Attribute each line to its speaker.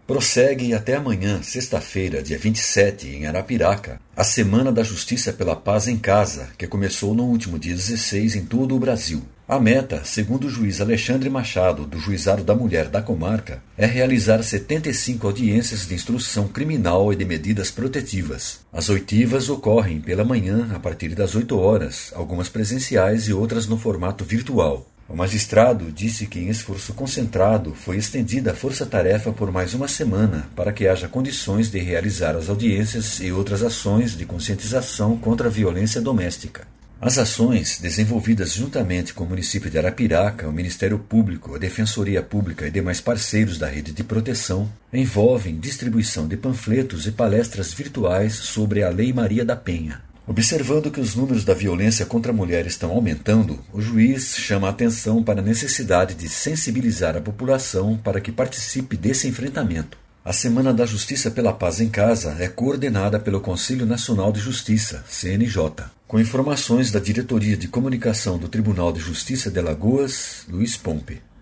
Speaker 1: Prossegue até amanhã, sexta-feira, dia 27, em Arapiraca, a Semana da Justiça pela Paz em Casa, que começou no último dia 16 em todo o Brasil. A meta, segundo o juiz Alexandre Machado, do Juizado da Mulher da comarca, é realizar 75 audiências de instrução criminal e de medidas protetivas. As oitivas ocorrem pela manhã, a partir das 8 horas, algumas presenciais e outras no formato virtual. O magistrado disse que, em esforço concentrado, foi estendida a força-tarefa por mais uma semana para que haja condições de realizar as audiências e outras ações de conscientização contra a violência doméstica. As ações, desenvolvidas juntamente com o município de Arapiraca, o Ministério Público, a Defensoria Pública e demais parceiros da rede de proteção, envolvem distribuição de panfletos e palestras virtuais sobre a Lei Maria da Penha. Observando que os números da violência contra a mulher estão aumentando, o juiz chama a atenção para a necessidade de sensibilizar a população para que participe desse enfrentamento. A Semana da Justiça pela Paz em Casa é coordenada pelo Conselho Nacional de Justiça, CNJ. Com informações da Diretoria de Comunicação do Tribunal de Justiça de Alagoas, Luiz Pompe.